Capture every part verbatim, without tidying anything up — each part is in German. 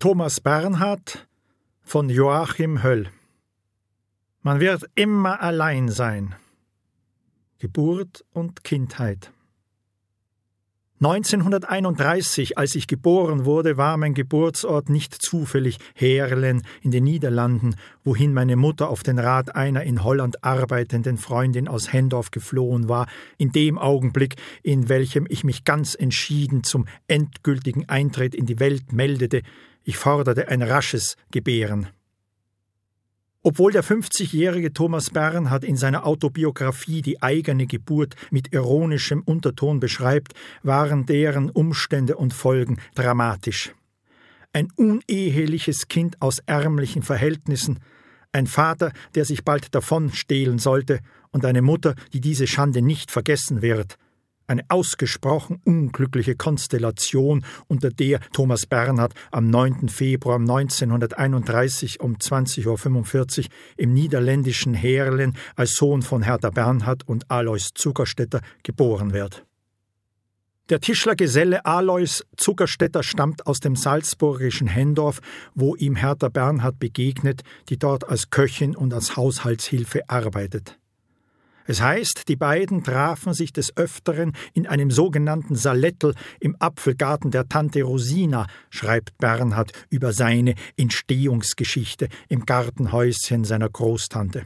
Thomas Bernhard von Joachim Höll. Man wird immer allein sein. Geburt und Kindheit. neunzehnhunderteinunddreißig, als ich geboren wurde, war mein Geburtsort nicht zufällig Heerlen in den Niederlanden, wohin meine Mutter auf den Rat einer in Holland arbeitenden Freundin aus Hendorf geflohen war, in dem Augenblick, in welchem ich mich ganz entschieden zum endgültigen Eintritt in die Welt meldete. Ich forderte ein rasches Gebären. Obwohl der fünfzigjährige Thomas Bernhard in seiner Autobiografie die eigene Geburt mit ironischem Unterton beschreibt, waren deren Umstände und Folgen dramatisch. Ein uneheliches Kind aus ärmlichen Verhältnissen, ein Vater, der sich bald davonstehlen sollte, und eine Mutter, die diese Schande nicht vergessen wird. Eine ausgesprochen unglückliche Konstellation, unter der Thomas Bernhard am neunten Februar neunzehnhunderteinunddreißig um zwanzig Uhr fünfundvierzig im niederländischen Heerlen als Sohn von Hertha Bernhard und Alois Zuckerstetter geboren wird. Der Tischlergeselle Alois Zuckerstetter stammt aus dem salzburgischen Hendorf, wo ihm Hertha Bernhard begegnet, die dort als Köchin und als Haushaltshilfe arbeitet. Es heißt, die beiden trafen sich des Öfteren in einem sogenannten Salettel im Apfelgarten der Tante Rosina, schreibt Bernhard über seine Entstehungsgeschichte im Gartenhäuschen seiner Großtante.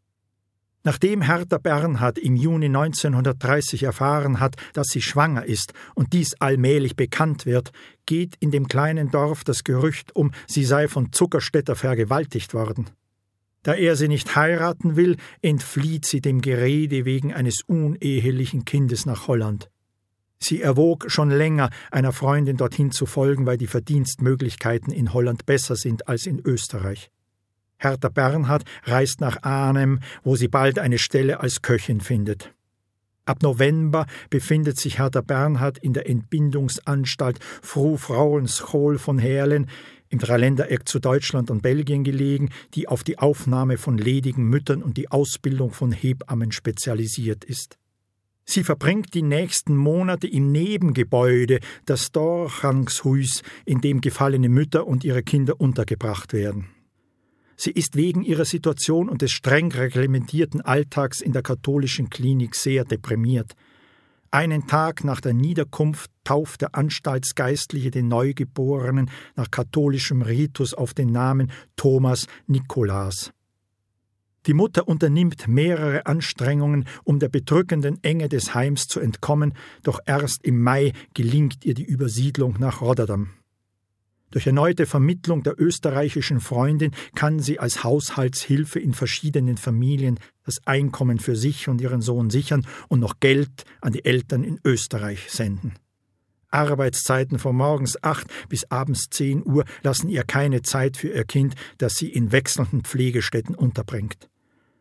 Nachdem Hertha Bernhard im Juni neunzehnhundertdreißig erfahren hat, dass sie schwanger ist und dies allmählich bekannt wird, geht in dem kleinen Dorf das Gerücht um, sie sei von Zuckerstetter vergewaltigt worden. Da er sie nicht heiraten will, entflieht sie dem Gerede wegen eines unehelichen Kindes nach Holland. Sie erwog schon länger, einer Freundin dorthin zu folgen, weil die Verdienstmöglichkeiten in Holland besser sind als in Österreich. Hertha Bernhard reist nach Arnhem, wo sie bald eine Stelle als Köchin findet. Ab November befindet sich Hertha Bernhard in der Entbindungsanstalt Fru Vrouwenschool von Heerlen, im Dreiländereck zu Deutschland und Belgien gelegen, die auf die Aufnahme von ledigen Müttern und die Ausbildung von Hebammen spezialisiert ist. Sie verbringt die nächsten Monate im Nebengebäude, das Doorgangshuis, in dem gefallene Mütter und ihre Kinder untergebracht werden. Sie ist wegen ihrer Situation und des streng reglementierten Alltags in der katholischen Klinik sehr deprimiert. Einen Tag nach der Niederkunft tauft der Anstaltsgeistliche den Neugeborenen nach katholischem Ritus auf den Namen Thomas Nikolaus. Die Mutter unternimmt mehrere Anstrengungen, um der bedrückenden Enge des Heims zu entkommen, doch erst im Mai gelingt ihr die Übersiedlung nach Rotterdam. Durch erneute Vermittlung der österreichischen Freundin kann sie als Haushaltshilfe in verschiedenen Familien das Einkommen für sich und ihren Sohn sichern und noch Geld an die Eltern in Österreich senden. Arbeitszeiten von morgens acht bis abends zehn Uhr lassen ihr keine Zeit für ihr Kind, das sie in wechselnden Pflegestätten unterbringt.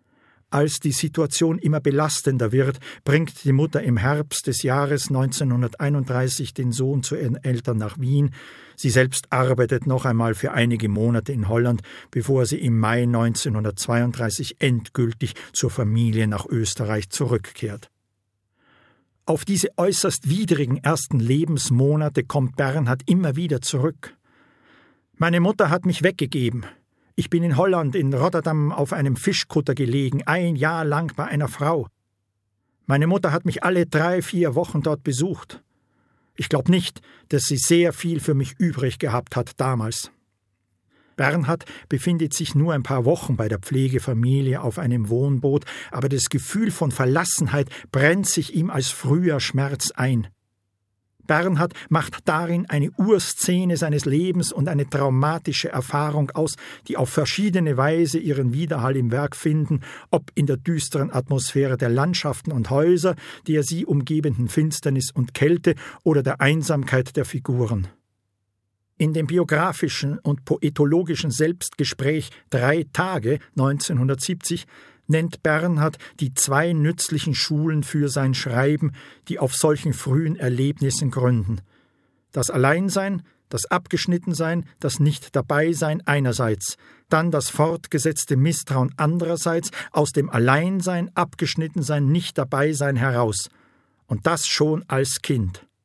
Als die Situation immer belastender wird, bringt die Mutter im Herbst des Jahres neunzehnhunderteinunddreißig den Sohn zu ihren Eltern nach Wien. Sie selbst arbeitet noch einmal für einige Monate in Holland, bevor sie im Mai neunzehnhundertzweiunddreißig endgültig zur Familie nach Österreich zurückkehrt. Auf diese äußerst widrigen ersten Lebensmonate kommt Bernhard immer wieder zurück. Meine Mutter hat mich weggegeben. Ich bin in Holland, in Rotterdam, auf einem Fischkutter gelegen, ein Jahr lang bei einer Frau. Meine Mutter hat mich alle drei, vier Wochen dort besucht. Ich glaube nicht, dass sie sehr viel für mich übrig gehabt hat damals. Bernhard befindet sich nur ein paar Wochen bei der Pflegefamilie auf einem Wohnboot, aber das Gefühl von Verlassenheit brennt sich ihm als früher Schmerz ein. Bernhard macht darin eine Urszene seines Lebens und eine traumatische Erfahrung aus, die auf verschiedene Weise ihren Widerhall im Werk finden, ob in der düsteren Atmosphäre der Landschaften und Häuser, der sie umgebenden Finsternis und Kälte oder der Einsamkeit der Figuren. In dem biografischen und poetologischen Selbstgespräch »Drei Tage« neunzehnhundertsiebzig nennt Bernhard die zwei nützlichen Schulen für sein Schreiben, die auf solchen frühen Erlebnissen gründen. Das Alleinsein, das Abgeschnittensein, das Nicht-Dabeisein einerseits, dann das fortgesetzte Misstrauen andererseits, aus dem Alleinsein, Abgeschnittensein, Nicht-Dabeisein heraus. Und das schon als Kind.